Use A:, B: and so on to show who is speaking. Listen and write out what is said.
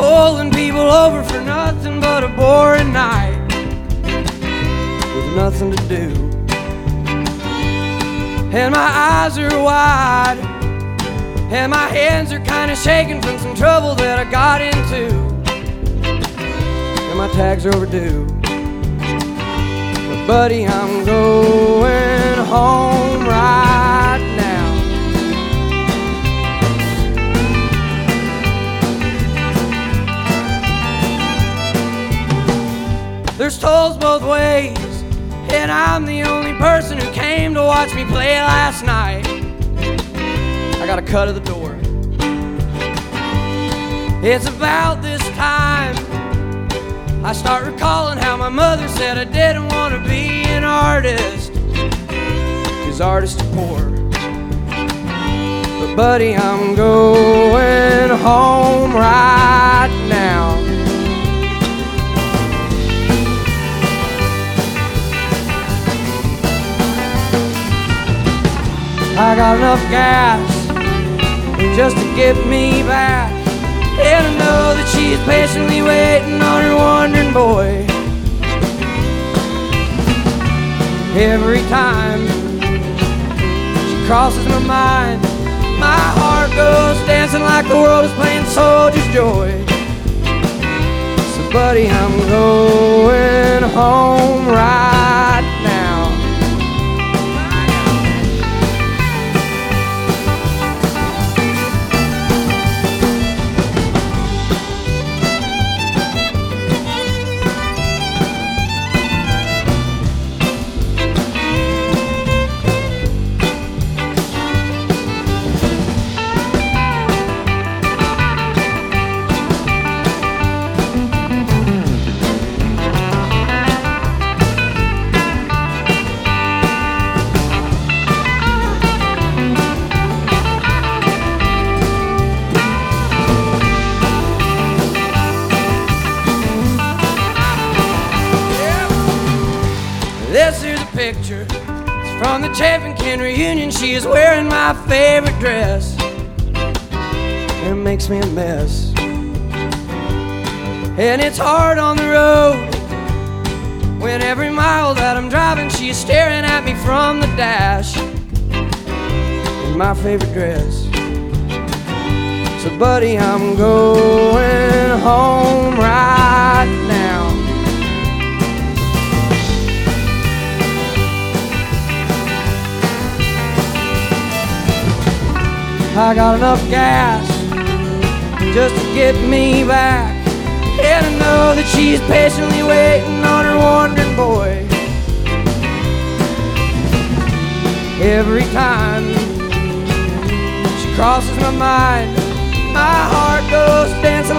A: pulling people over for nothing but a boring night with nothing to do. And my eyes are wide, and my hands are kinda shaking from some trouble that I got into. And my tags are overdue. But buddy, I'm going home right now. There's tolls both ways, and I'm the only person who came to watch me play last night. I got a cut of the door. It's about this time I start recalling how my mother said I didn't want to be an artist, 'cause artists are poor. But buddy, I'm going home right now. I got enough gas just to get me back, and I know that she's patiently waiting on her wandering boy. Every time she crosses my mind, my heart goes dancing like the world is playing Soldier's Joy. So buddy, I'm going home right now. This here's a picture. It's from the Chaffinkin reunion. She is wearing my favorite dress, and it makes me a mess. And it's hard on the road when every mile that I'm driving she is staring at me from the dash in my favorite dress. So buddy, I'm going home right now. I got enough gas just to get me back, and I know that she's patiently waiting on her wandering boy. Every time she crosses my mind, my heart goes dancing